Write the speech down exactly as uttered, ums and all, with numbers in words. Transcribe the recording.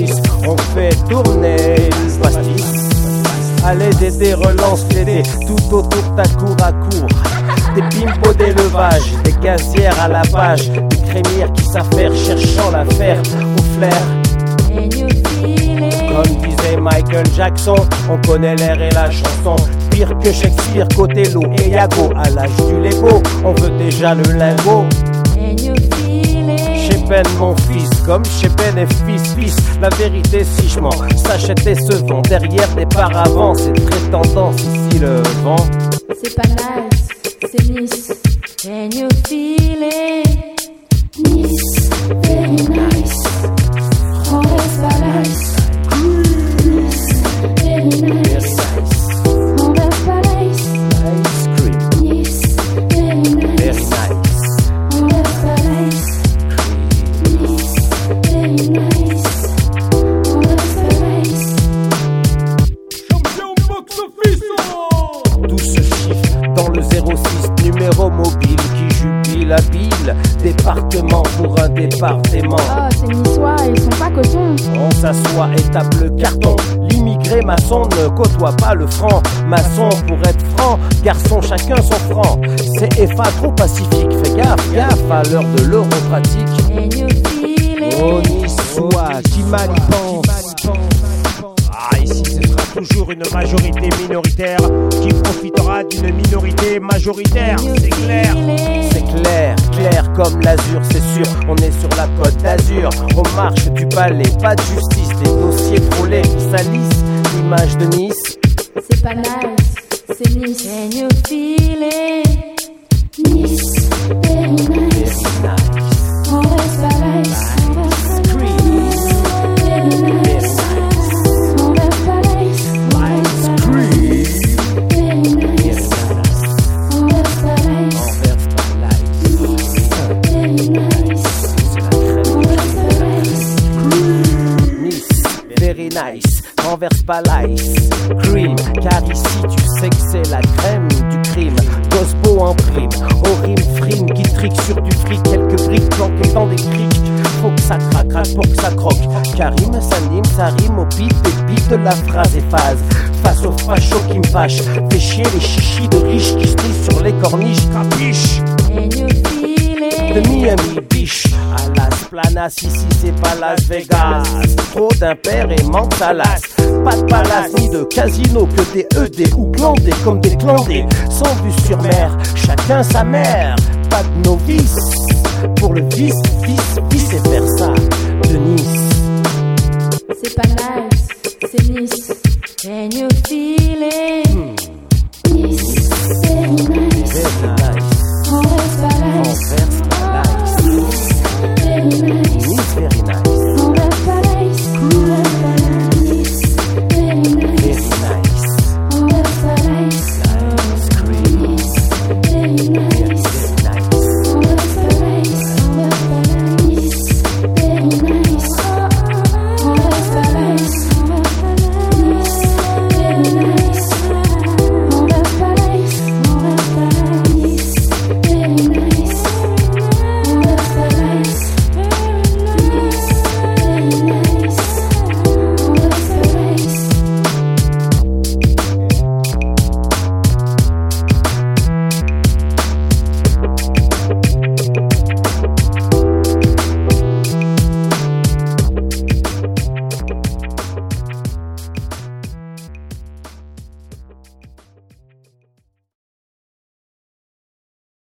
Nice, on fait tourner le pastis. Allez Dédé, relance Dédé, tout autour ta cour à cour. Des bimbos d'élevage, des gazières à la page, des crémières qui s'affairent cherchant l'affaire au flair. Comme disait Michael Jackson, on connaît l'air et la chanson. Pire que Shakespeare, côté l'eau et Yago. À l'âge du Lego, on veut déjà le lingot. Chez Ben mon fils, comme chez Ben et fils fils. La vérité si je mens, s'achète et se vend. Derrière des paravents, c'est très tendance ici le vent. C'est pas nice, c'est Nice. Can you feel it? Nice, very nice. Oh, it's pas nice. Nice, very nice. Oh, it's pas nice. Ice cream. Nice, very nice. Very nice. Oh, it's pas nice. Nice, very nice. Oh, it's pas nice. Champion box-office. Tout se chiffre dans le zéro six, numéro mobile qui jubile habile. Département pour un département. Oh, ces niçois, ils sont pas cotons. On s'assoit et tape le carton. L'immigré maçon ne côtoie pas le franc. Maçon pour être franc, garçon chacun son franc. C'est F A trop pacifique, fais gaffe, gaffe à l'heure de l'euro pratique. Can you feel it? Oh niçois, qui mal y pense. Ah, ici ce sera toujours une majorité minoritaire qui profitera d'une minorité majoritaire. C'est clair, c'est clair, clair comme l'azur, c'est sûr. On est sur la côte d'Azur, aux marches du palais, pas de justice. Des dossiers frôlés qui salissent l'image de Nice. C'est pas nice, c'est Nice. Can you feel it? Nice, very nice. Oh, it's pas nice. Oh, it's pas nice. Very nice. Oh, it's pas nice. Oh, it's pas nice. Very nice. Oh, it's pas nice. Nice, very nice. Oh, it's pas nice. Nice, very nice, renverse pas l'ice. Cream, car ici tu sais que c'est la crème du crime. Gospo en prime, au rime frime qui trique sur du fric. Quelques briques planquées dans des criques. Faut que ça craque, craque pour que ça croque. Karim s'anime, ça rime au beat des beats de la phrase et phase. Face aux fachos qui me fâchent, fait chier les chichis de riches qui se disent sur les corniches. Capiche? Can you feel it? De Miami Beach à Las Planas, ici c'est pas Las Vegas. Trop d'impairs et manque d'Alas. Pas de palace ni de casino, que des E D ou glandés comme des clandés. Sans vue sur mer, chacun sa mère. Pas de novice pour le vice, vice, vice et versa de Nice. C'est pas nice, c'est Nice. Can you feel it?